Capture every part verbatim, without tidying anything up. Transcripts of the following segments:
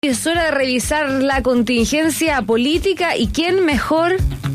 Es hora de revisar la contingencia política y quién mejor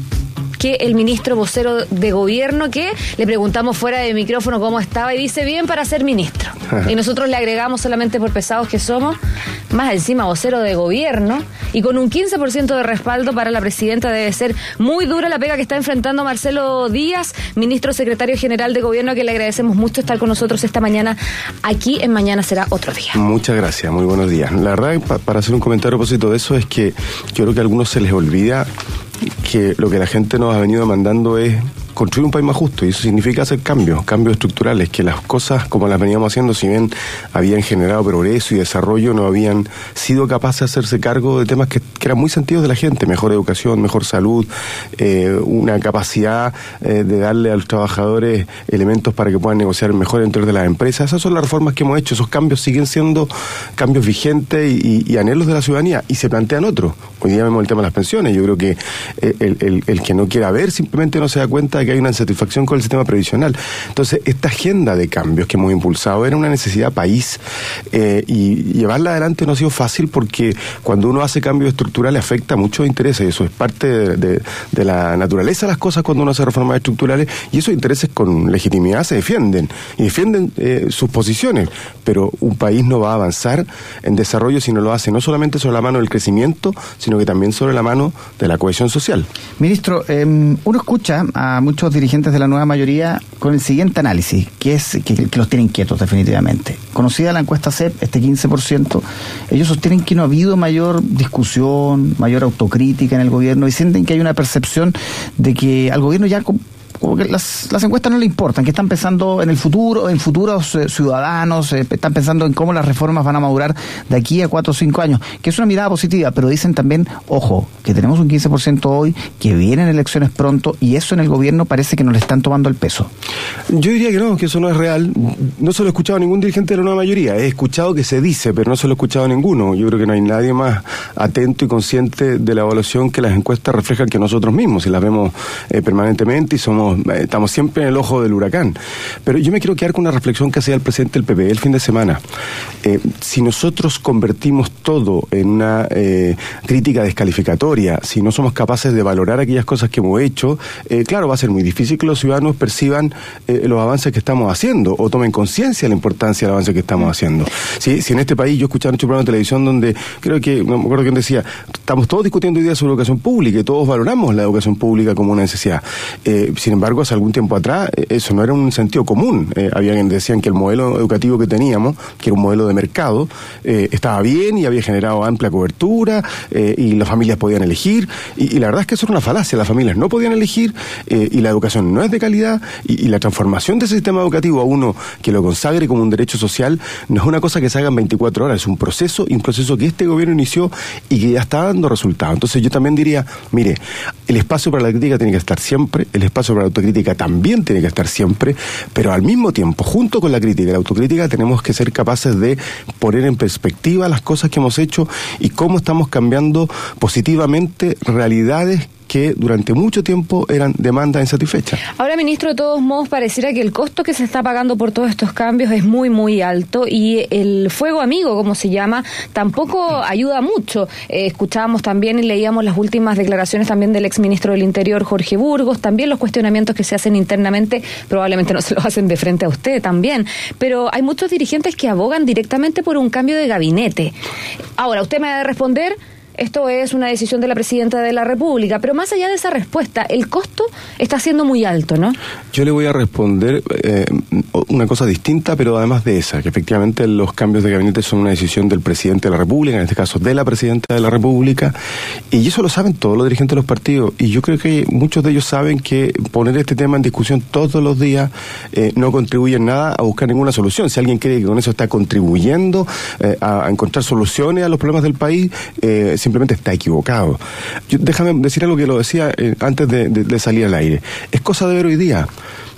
que el ministro vocero de gobierno, que le preguntamos fuera de micrófono cómo estaba y dice bien para ser ministro. Y nosotros le agregamos, solamente por pesados que somos, más encima vocero de gobierno y con un quince por ciento de respaldo para la presidenta. Debe ser muy dura la pega que está enfrentando Marcelo Díaz, ministro secretario general de gobierno, que le agradecemos mucho estar con nosotros esta mañana aquí en Mañana Será Otro Día. Muchas gracias, muy buenos días. La verdad, pa- para hacer un comentario a propósito de eso, es que yo creo que a algunos se les olvida que lo que la gente nos ha venido demandando es construir un país más justo, y eso significa hacer cambios, cambios estructurales, que las cosas como las veníamos haciendo, si bien habían generado progreso y desarrollo, no habían sido capaces de hacerse cargo de temas que, que eran muy sentidos de la gente: mejor educación, mejor salud, eh, una capacidad eh, de darle a los trabajadores elementos para que puedan negociar mejor entre de las empresas. Esas son las reformas que hemos hecho. Esos cambios siguen siendo cambios vigentes y, y, y anhelos de la ciudadanía, y se plantean otros. Hoy día vemos el tema de las pensiones. Yo creo que eh, el, el, el que no quiera ver simplemente no se da cuenta de que hay una insatisfacción con el sistema previsional. Entonces, esta agenda de cambios que hemos impulsado era una necesidad país, eh, y llevarla adelante no ha sido fácil, porque cuando uno hace cambios estructurales afecta a muchos intereses, y eso es parte de, de, de la naturaleza de las cosas cuando uno hace reformas estructurales, y esos intereses con legitimidad se defienden, y defienden eh, sus posiciones, pero un país no va a avanzar en desarrollo si no lo hace no solamente sobre la mano del crecimiento, sino que también sobre la mano de la cohesión social. Ministro, eh, uno escucha a muchos dirigentes de la nueva mayoría con el siguiente análisis, que es que, que los tiene inquietos definitivamente. Conocida la encuesta C E P, este quince por ciento, ellos sostienen que no ha habido mayor discusión, mayor autocrítica en el gobierno, y sienten que hay una percepción de que al gobierno ya como que las, las encuestas no le importan, que están pensando en el futuro, en futuros eh, ciudadanos, eh, están pensando en cómo las reformas van a madurar de aquí a cuatro o cinco años, que es una mirada positiva, pero dicen también, ojo, que tenemos un quince por ciento hoy, que vienen elecciones pronto, y eso en el gobierno parece que nos le están tomando el peso. Yo diría que no, que eso no es real. No se lo he escuchado a ningún dirigente de la nueva mayoría. He escuchado que se dice, pero no se lo he escuchado a ninguno. Yo creo que no hay nadie más atento y consciente de la evaluación que las encuestas reflejan que nosotros mismos, y las vemos eh, permanentemente, y somos estamos siempre en el ojo del huracán. Pero yo me quiero quedar con una reflexión que hacía el presidente del P P el fin de semana. Eh, si nosotros convertimos todo en una eh, crítica descalificatoria, si no somos capaces de valorar aquellas cosas que hemos hecho, eh, claro, va a ser muy difícil que los ciudadanos perciban eh, los avances que estamos haciendo, o tomen conciencia de la importancia del avance que estamos haciendo. Si, si en este país, yo escuchaba mucho programa de televisión donde, creo que, no me acuerdo quién decía, estamos todos discutiendo hoy día sobre educación pública, y todos valoramos la educación pública como una necesidad. Eh, sin embargo, hace algún tiempo atrás, eh, eso no era un sentido común. Eh, había quienes decían que el modelo educativo que teníamos, que era un modelo de mercado, eh, estaba bien y había generado amplia cobertura, eh, y las familias podían elegir, y, y la verdad es que eso era una falacia. Las familias no podían elegir, eh, y la educación no es de calidad, y, y la transformación de ese sistema educativo a uno que lo consagre como un derecho social no es una cosa que se haga en veinticuatro horas, es un proceso, y un proceso que este gobierno inició y que ya está dando resultados. Entonces yo también diría, mire, el espacio para la crítica tiene que estar siempre, el espacio para la autocrítica también tiene que estar siempre, pero al mismo tiempo, junto con la crítica y la autocrítica, tenemos que ser capaces de poner en perspectiva las cosas que hemos hecho y cómo estamos cambiando positivamente realidades que durante mucho tiempo eran demandas insatisfechas. Ahora, ministro, de todos modos, pareciera que el costo que se está pagando por todos estos cambios es muy, muy alto, y el fuego amigo, como se llama, tampoco ayuda mucho. Eh, escuchábamos también y leíamos las últimas declaraciones también del exministro del Interior, Jorge Burgos, también los cuestionamientos que se hacen internamente, probablemente no se los hacen de frente a usted también, pero hay muchos dirigentes que abogan directamente por un cambio de gabinete. Ahora, usted me va a responder, esto es una decisión de la Presidenta de la República, pero más allá de esa respuesta, el costo está siendo muy alto, ¿no? Yo le voy a responder eh, una cosa distinta, pero además de esa, que efectivamente los cambios de gabinete son una decisión del Presidente de la República, en este caso de la Presidenta de la República, y eso lo saben todos los dirigentes de los partidos, y yo creo que muchos de ellos saben que poner este tema en discusión todos los días eh, no contribuye en nada a buscar ninguna solución. Si alguien cree que con eso está contribuyendo eh, a, a encontrar soluciones a los problemas del país, eh, simplemente está equivocado. Yo, déjame decir algo que lo decía eh, antes de, de, de salir al aire. Es cosa de ver hoy día.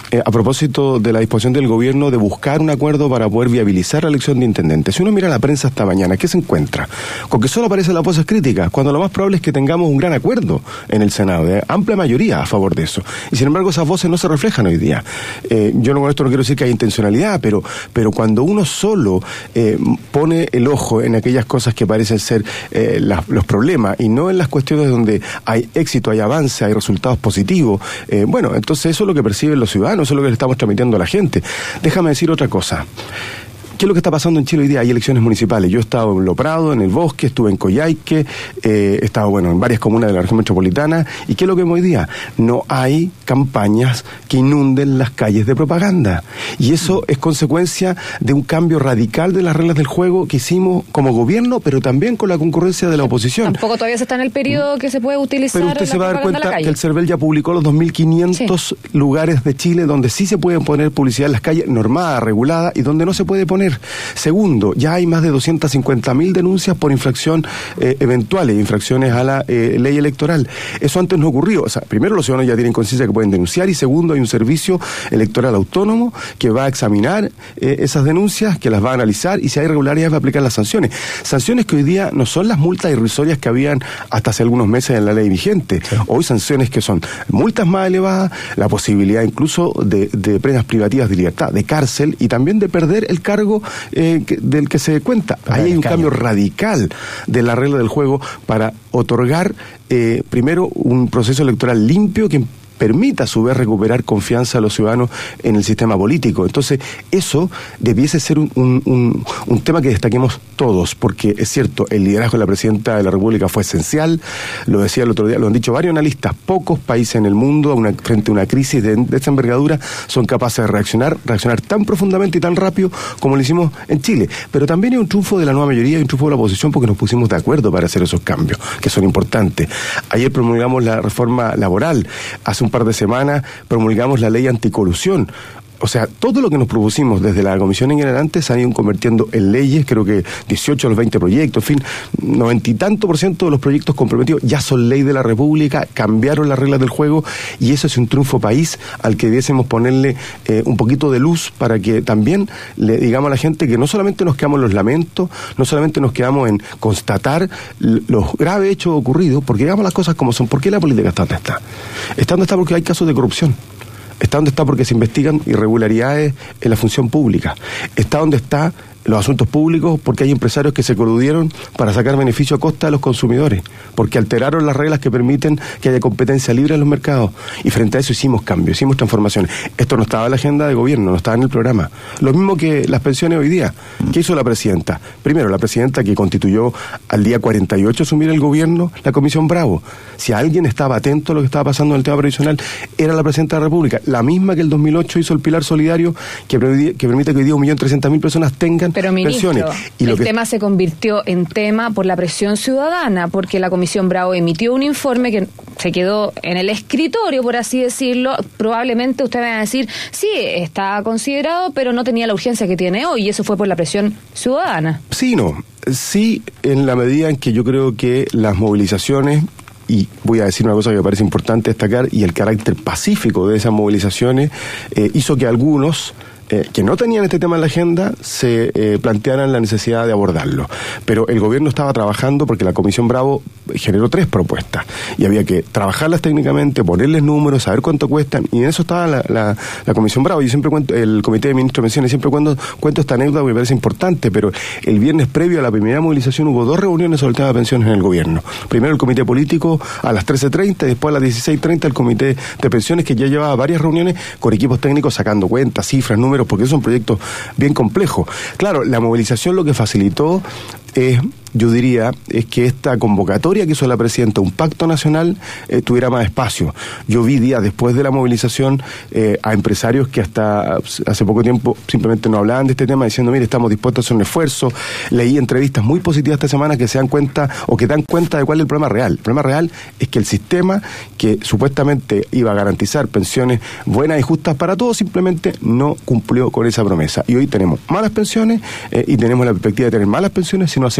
eh, a propósito de la disposición del gobierno de buscar un acuerdo para poder viabilizar la elección de intendentes. Si uno mira la prensa esta mañana, ¿qué se encuentra? Con que solo aparecen las voces críticas, cuando lo más probable es que tengamos un gran acuerdo en el Senado, de amplia mayoría a favor de eso. Y sin embargo esas voces no se reflejan hoy día. Eh, yo no, con esto no quiero decir que hay intencionalidad, pero, pero cuando uno solo eh, pone el ojo en aquellas cosas que parecen ser eh, la, los problemas y no en las cuestiones donde hay éxito, hay avance, hay resultados positivos, eh, bueno, entonces eso es lo que perciben los ciudadanos, eso es lo que le estamos transmitiendo a la gente. Déjame decir otra cosa. ¿Qué es lo que está pasando en Chile hoy día? Hay elecciones municipales. Yo he estado en Lo Prado, en El Bosque, estuve en Coyhaique, eh, he estado, bueno, en varias comunas de la región metropolitana. ¿Y qué es lo que vemos hoy día? No hay campañas que inunden las calles de propaganda. Y eso es consecuencia de un cambio radical de las reglas del juego que hicimos como gobierno, pero también con la concurrencia de la oposición. Tampoco todavía se está en el periodo que se puede utilizar. Pero usted se va a dar cuenta que el CERVEL ya publicó los dos mil quinientos sí. lugares de Chile donde sí se puede poner publicidad en las calles, normada, regulada, y donde no se puede poner. Segundo, ya hay más de doscientas cincuenta mil denuncias por infracción eh, eventuales, infracciones a la eh, ley electoral. Eso antes no ocurrió. O sea, primero los ciudadanos ya tienen conciencia que pueden denunciar y segundo hay un servicio electoral autónomo que va a examinar eh, esas denuncias, que las va a analizar y si hay irregularidades va a aplicar las sanciones. Sanciones que hoy día no son las multas irrisorias que habían hasta hace algunos meses en la ley vigente. Sí. Hoy sanciones que son multas más elevadas, la posibilidad incluso de, de penas privativas de libertad, de cárcel y también de perder el cargo Eh, que, del que se cuenta. Ahí hay un cambio radical de la regla del juego para otorgar eh, primero un proceso electoral limpio que permita a su vez recuperar confianza a los ciudadanos en el sistema político. Entonces, eso debiese ser un, un, un, un tema que destaquemos todos, porque es cierto, el liderazgo de la Presidenta de la República fue esencial, lo decía el otro día, lo han dicho varios analistas, pocos países en el mundo, una, frente a una crisis de, de esta envergadura, son capaces de reaccionar, reaccionar tan profundamente y tan rápido como lo hicimos en Chile. Pero también es un triunfo de la nueva mayoría y un triunfo de la oposición porque nos pusimos de acuerdo para hacer esos cambios, que son importantes. Ayer promulgamos la reforma laboral, hace un un par de semanas promulgamos la ley anticolusión. O sea, todo lo que nos propusimos desde la comisión en adelante se han ido convirtiendo en leyes, creo que dieciocho de los veinte proyectos, en fin, noventa y tanto por ciento de los proyectos comprometidos ya son ley de la República, cambiaron las reglas del juego y eso es un triunfo país al que debiésemos ponerle eh, un poquito de luz para que también le digamos a la gente que no solamente nos quedamos en los lamentos, no solamente nos quedamos en constatar los graves hechos ocurridos, porque digamos las cosas como son. ¿Por qué la política está donde está? Está donde está porque hay casos de corrupción. Está donde está porque se investigan irregularidades en la función pública. Está donde está los asuntos públicos porque hay empresarios que se coludieron para sacar beneficio a costa de los consumidores, porque alteraron las reglas que permiten que haya competencia libre en los mercados. Y frente a eso hicimos cambios, hicimos transformaciones. Esto no estaba en la agenda de gobierno, no estaba en el programa. Lo mismo que las pensiones hoy día. ¿Qué hizo la Presidenta? Primero, la Presidenta que constituyó al día cuarenta y ocho asumir el gobierno, la Comisión Bravo. Si alguien estaba atento a lo que estaba pasando en el tema previsional, era la Presidenta de la República. La misma que el dos mil ocho hizo el Pilar Solidario, que, que permite que hoy día un millón trescientas mil personas tengan Pero, ministro, pensiones. Y el lo que... tema se convirtió en tema por la presión ciudadana, porque la Comisión Bravo emitió un informe que se quedó en el escritorio, por así decirlo. Probablemente usted va a decir, sí, está considerado, pero no tenía la urgencia que tiene hoy, y eso fue por la presión ciudadana. Sí, no. Sí, en la medida en que yo creo que las movilizaciones, y voy a decir una cosa que me parece importante destacar, y el carácter pacífico de esas movilizaciones eh, hizo que algunos Eh, que no tenían este tema en la agenda se eh, plantearan la necesidad de abordarlo. Pero el gobierno estaba trabajando porque la Comisión Bravo generó tres propuestas y había que trabajarlas técnicamente, ponerles números, saber cuánto cuestan, y en eso estaba la, la, la Comisión Bravo. Yo siempre cuento, el Comité de Ministros de Pensiones, siempre cuento, cuento esta anécdota porque me parece importante, pero el viernes previo a la primera movilización hubo dos reuniones sobre el tema de pensiones en el gobierno. Primero el Comité Político a las trece treinta y después a las dieciséis treinta el Comité de Pensiones, que ya llevaba varias reuniones con equipos técnicos sacando cuentas, cifras, números, porque es un proyecto bien complejo. Claro, la movilización lo que facilitó es, yo diría, es que esta convocatoria que hizo la Presidenta, un pacto nacional, eh, tuviera más espacio. Yo vi días después de la movilización eh, a empresarios que hasta hace poco tiempo simplemente no hablaban de este tema, diciendo, mire, estamos dispuestos a hacer un esfuerzo. Leí entrevistas muy positivas esta semana que se dan cuenta, o que dan cuenta de cuál es el problema real. El problema real es que el sistema que supuestamente iba a garantizar pensiones buenas y justas para todos, simplemente no cumplió con esa promesa. Y hoy tenemos malas pensiones eh, y tenemos la perspectiva de tener malas pensiones si no hacemos algo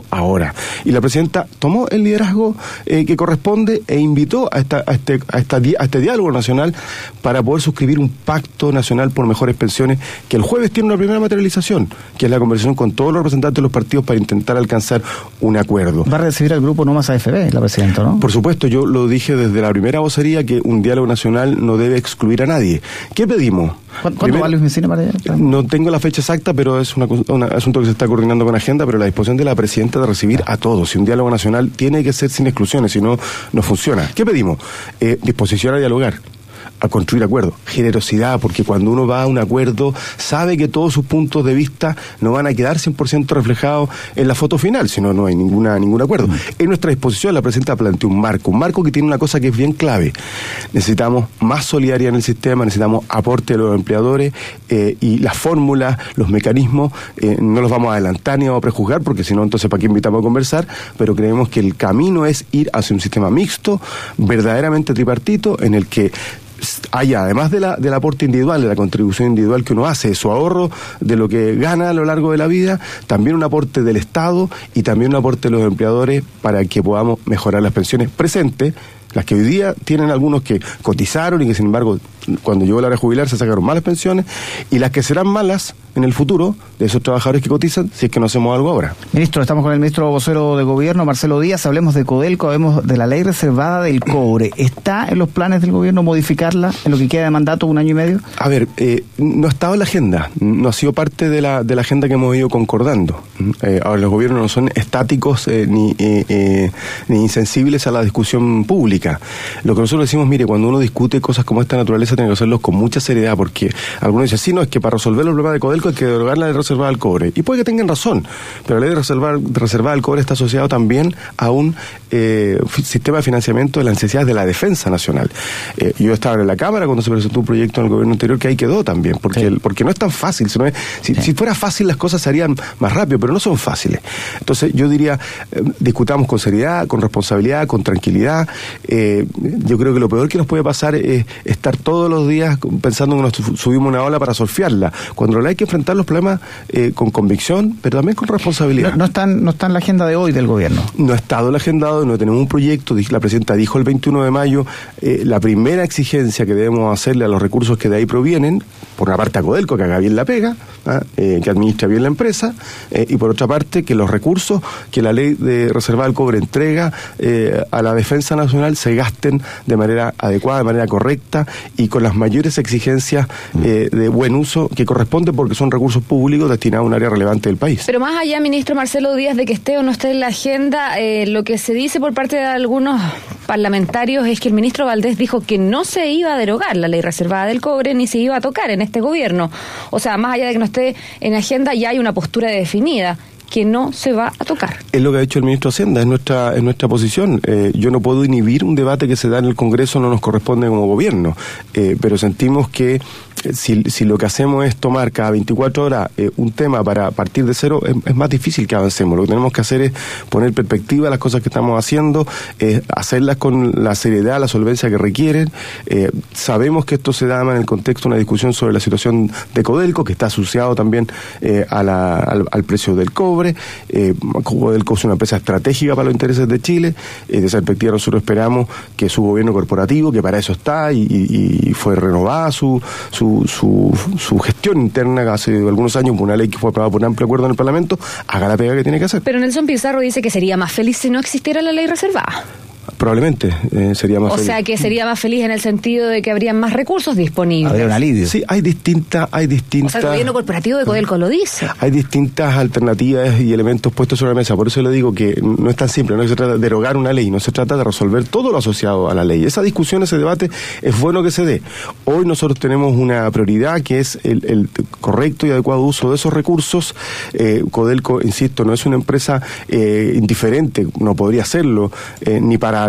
hacerlo ahora. Y la presidenta tomó el liderazgo eh, que corresponde e invitó a, esta, a, este, a, esta, a este diálogo nacional para poder suscribir un pacto nacional por mejores pensiones que el jueves tiene una primera materialización, que es la conversación con todos los representantes de los partidos para intentar alcanzar un acuerdo. Va a recibir al grupo No Más A F P, la presidenta, ¿no? Por supuesto, yo lo dije desde la primera vocería que un diálogo nacional no debe excluir a nadie. ¿Qué pedimos? ¿Cuándo Primero, va Luis Messina para allá? No tengo la fecha exacta, pero es un asunto que se está coordinando con agenda, pero la disposición de la presidenta de recibir a todos. Y un diálogo nacional tiene que ser sin exclusiones, si no, no funciona. ¿Qué pedimos? Eh, disposición a dialogar, a construir acuerdos, generosidad, porque cuando uno va a un acuerdo sabe que todos sus puntos de vista no van a quedar cien por ciento reflejados en la foto final, si no, no hay ninguna, ningún acuerdo. Mm. En nuestra disposición la presidenta planteó un marco, un marco que tiene una cosa que es bien clave. Necesitamos más solidaridad en el sistema, necesitamos aporte de los empleadores eh, y las fórmulas, los mecanismos, eh, no los vamos a adelantar ni vamos a prejuzgar, porque si no, entonces ¿para qué invitamos a conversar? Pero creemos que el camino es ir hacia un sistema mixto, verdaderamente tripartito, en el que haya, además de la, del aporte individual, de la contribución individual que uno hace, de su ahorro, de lo que gana a lo largo de la vida, también un aporte del Estado y también un aporte de los empleadores para que podamos mejorar las pensiones presentes, las que hoy día tienen algunos que cotizaron y que sin embargo cuando llegó la hora de jubilar se sacaron malas pensiones, y las que serán malas en el futuro de esos trabajadores que cotizan si es que no hacemos algo ahora. Ministro, estamos con el ministro vocero de Gobierno, Marcelo Díaz. Hablemos de Codelco, hablemos de la ley reservada del cobre. ¿Está en los planes del Gobierno modificarla en lo que queda de mandato, un año y medio? A ver, eh, no ha estado en la agenda, no ha sido parte de la, de la agenda que hemos ido concordando. Eh, ahora, los gobiernos no son estáticos eh, ni, eh, eh, ni insensibles a la discusión pública. Lo que nosotros decimos, mire, cuando uno discute cosas como esta naturaleza tiene que hacerlo con mucha seriedad, porque algunos dicen, sí, no, es que para resolver los problemas de Codelco hay que derogar la ley reservada al cobre. Y puede que tengan razón, pero la ley reservada, reservada al cobre está asociada también a un eh, sistema de financiamiento de las necesidades de la defensa nacional. Eh, yo estaba en la Cámara cuando se presentó un proyecto en el gobierno anterior que ahí quedó también, porque, sí. el, porque no es tan fácil. Si, no es, si, sí. si fuera fácil las cosas se harían más rápido, pero no son fáciles. Entonces yo diría, eh, discutamos con seriedad, con responsabilidad, con tranquilidad. Eh, yo creo que lo peor que nos puede pasar es estar todos los días pensando que nos subimos una ola para surfearla, cuando hay que enfrentar los problemas eh, con convicción, pero también con responsabilidad. No, no, están, no está en la agenda de hoy del gobierno. No ha estado en la agenda de hoy, no tenemos un proyecto. La presidenta dijo el veintiuno de mayo, eh, la primera exigencia que debemos hacerle a los recursos que de ahí provienen, por una parte a Codelco, que haga bien la pega, ¿ah? eh, que administre bien la empresa, eh, y por otra parte que los recursos que la ley de reservada del cobre entrega eh, a la defensa nacional se gasten de manera adecuada, de manera correcta y con las mayores exigencias eh, de buen uso que corresponde, porque son recursos públicos destinados a un área relevante del país. Pero más allá, ministro Marcelo Díaz, de que esté o no esté en la agenda, eh, lo que se dice por parte de algunos parlamentarios es que el ministro Valdés dijo que no se iba a derogar la ley reservada del cobre ni se iba a tocar en este gobierno. O sea, más allá de que no esté en agenda, ya hay una postura definida, que no se va a tocar. Es lo que ha dicho el ministro Hacienda, es nuestra, es nuestra posición. Eh, yo no puedo inhibir un debate que se da en el Congreso, no nos corresponde como gobierno, eh, pero sentimos que Si, si lo que hacemos es tomar cada veinticuatro horas eh, un tema para partir de cero, es, es más difícil que avancemos. Lo que tenemos que hacer es poner perspectiva a las cosas que estamos haciendo, eh, hacerlas con la seriedad, la solvencia que requieren. Eh, sabemos que esto se da en el contexto de una discusión sobre la situación de Codelco, que está asociado también eh, a la, al, al precio del cobre. Eh, Codelco es una empresa estratégica para los intereses de Chile. Eh, de esa perspectiva nosotros esperamos que su gobierno corporativo, que para eso está y, y, y fue renovada su, su Su, su gestión interna hace algunos años por una ley que fue aprobada por un amplio acuerdo en el Parlamento, haga la pega que tiene que hacer. Pero Nelson Pizarro dice que sería más feliz si no existiera la ley reservada. Probablemente eh, sería más o feliz. O sea, que sería más feliz en el sentido de que habrían más recursos disponibles. Habría un alivio. Sí, hay distintas... Hay distintas o sea, el gobierno corporativo de Codelco lo dice. Hay distintas alternativas y elementos puestos sobre la mesa. Por eso le digo que no es tan simple, no se trata de derogar una ley, no se trata de resolver todo lo asociado a la ley. Esa discusión, ese debate, es bueno que se dé. Hoy nosotros tenemos una prioridad que es el, el correcto y adecuado uso de esos recursos. Eh, Codelco, insisto, no es una empresa eh, indiferente, no podría serlo, eh, ni para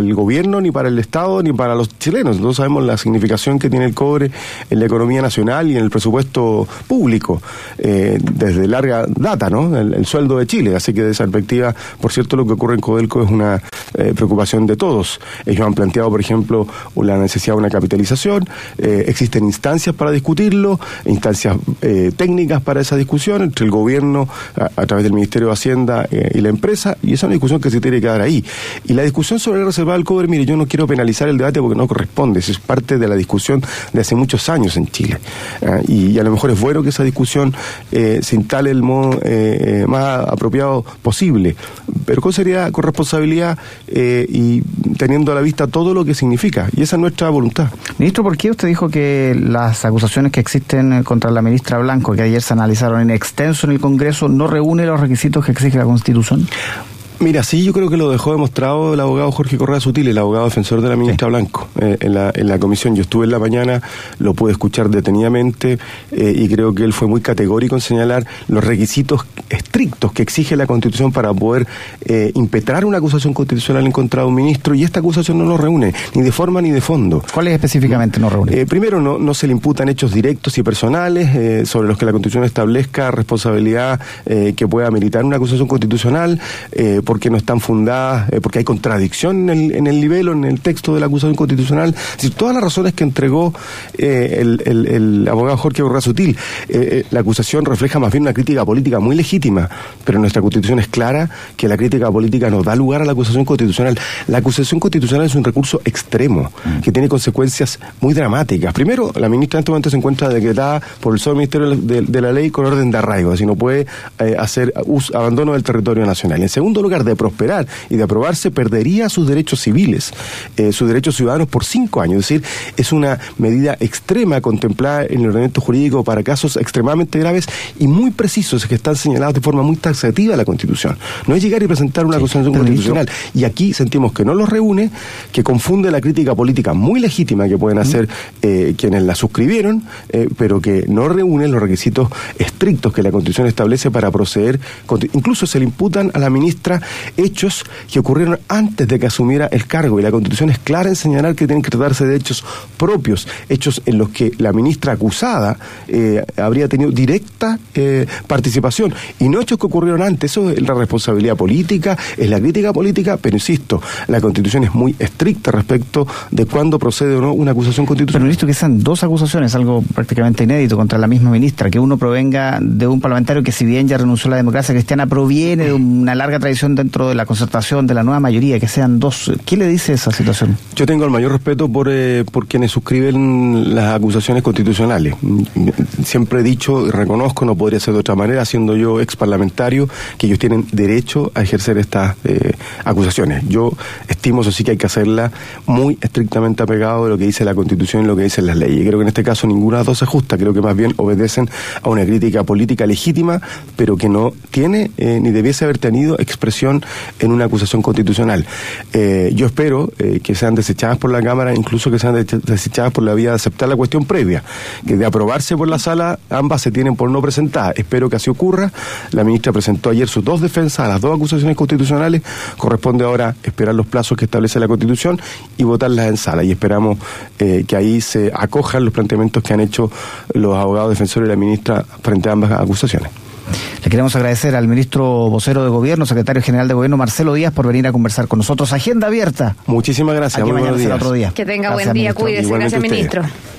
el gobierno, ni para el Estado, ni para los chilenos. Todos sabemos la significación que tiene el cobre en la economía nacional y en el presupuesto público, eh, desde larga data, ¿no? El, el sueldo de Chile. Así que de esa perspectiva, por cierto, lo que ocurre en Codelco es una eh, preocupación de todos. Ellos han planteado, por ejemplo, la necesidad de una capitalización, eh, existen instancias para discutirlo, instancias eh, técnicas para esa discusión entre el gobierno a, a través del Ministerio de Hacienda eh, y la empresa, y esa es una discusión que se tiene que dar ahí. Y la discusión sobre el reservado del cobre, mire, yo no quiero penalizar el debate porque no corresponde, eso es parte de la discusión de hace muchos años en Chile, eh, y, y a lo mejor es bueno que esa discusión eh, se instale el modo eh, más apropiado posible, pero con seriedad, con responsabilidad eh, y teniendo a la vista todo lo que significa, y esa es nuestra voluntad. Ministro, ¿por qué usted dijo que las acusaciones que existen contra la ministra Blanco, que ayer se analizaron en extenso en el Congreso, no reúne los requisitos que exige la Constitución? Mira, sí, yo creo que lo dejó demostrado el abogado Jorge Correa Sutil, el abogado defensor de la ministra sí. Blanco, eh, en, la, en la comisión. Yo estuve en la mañana, lo pude escuchar detenidamente eh, y creo que él fue muy categórico en señalar los requisitos estrictos que exige la Constitución para poder eh, impetrar una acusación constitucional en contra de un ministro, y esta acusación no lo reúne, ni de forma ni de fondo. ¿Cuáles específicamente no reúne? Eh, primero, no, no se le imputan hechos directos y personales eh, sobre los que la Constitución establezca responsabilidad eh, que pueda meritar una acusación constitucional, eh, porque no están fundadas, eh, porque hay contradicción en el, en el nivel o en el texto de la acusación constitucional. Es decir, todas las razones que entregó eh, el, el, el abogado Jorge Correa Sutil. Eh, eh, la acusación refleja más bien una crítica política muy legítima, pero nuestra Constitución es clara que la crítica política no da lugar a la acusación constitucional. La acusación constitucional es un recurso extremo, que tiene consecuencias muy dramáticas. Primero, la ministra en este momento se encuentra decretada por el solo Ministerio de, de la Ley con orden de arraigo, así no puede eh, hacer uso, abandono del territorio nacional. En segundo lugar, de prosperar y de aprobarse, perdería sus derechos civiles, eh, sus derechos ciudadanos por cinco años. Es decir, es una medida extrema contemplada en el ordenamiento jurídico para casos extremadamente graves y muy precisos que están señalados de forma muy taxativa en la Constitución. No es llegar y presentar una sí, acusación constitucional. Y aquí sentimos que no los reúne, que confunde la crítica política muy legítima que pueden hacer eh, quienes la suscribieron, eh, pero que no reúne los requisitos estrictos que la Constitución establece para proceder. Incluso se le imputan a la ministra hechos que ocurrieron antes de que asumiera el cargo, y la Constitución es clara en señalar que tienen que tratarse de hechos propios, hechos en los que la ministra acusada eh, habría tenido directa eh, participación, y no hechos que ocurrieron antes. Eso es la responsabilidad política, es la crítica política, pero insisto, la Constitución es muy estricta respecto de cuándo procede o no una acusación constitucional. Pero ministro, que sean dos acusaciones, algo prácticamente inédito contra la misma ministra, que uno provenga de un parlamentario que, si bien ya renunció a la democracia cristiana, proviene de una larga tradición dentro de la concertación de la nueva mayoría, que sean dos. ¿Qué le dice esa situación? Yo tengo el mayor respeto por, eh, por quienes suscriben las acusaciones constitucionales. Siempre he dicho y reconozco, no podría ser de otra manera, siendo yo ex parlamentario, que ellos tienen derecho a ejercer estas eh, acusaciones. Yo estimo, eso sí, que hay que hacerla muy estrictamente apegado de lo que dice la Constitución y lo que dicen las leyes. Creo que en este caso ninguna de las dos se ajusta, creo que más bien obedecen a una crítica política legítima, pero que no tiene eh, ni debiese haber tenido expresión en una acusación constitucional. Eh, yo espero eh, que sean desechadas por la Cámara, incluso que sean desechadas por la vía de aceptar la cuestión previa, que de aprobarse por la sala, ambas se tienen por no presentadas. Espero que así ocurra. La ministra presentó ayer sus dos defensas a las dos acusaciones constitucionales. Corresponde ahora esperar los plazos que establece la Constitución y votarlas en sala, y esperamos eh, que ahí se acojan los planteamientos que han hecho los abogados defensores y la ministra frente a ambas acusaciones. Le queremos agradecer al ministro vocero de Gobierno, secretario general de Gobierno, Marcelo Díaz, por venir a conversar con nosotros. Agenda abierta. Muchísimas gracias. Aquí Muy buenos días. Otro día. Que tenga gracias, buen día, ministro. cuídese. Igualmente gracias, ustedes. ministro.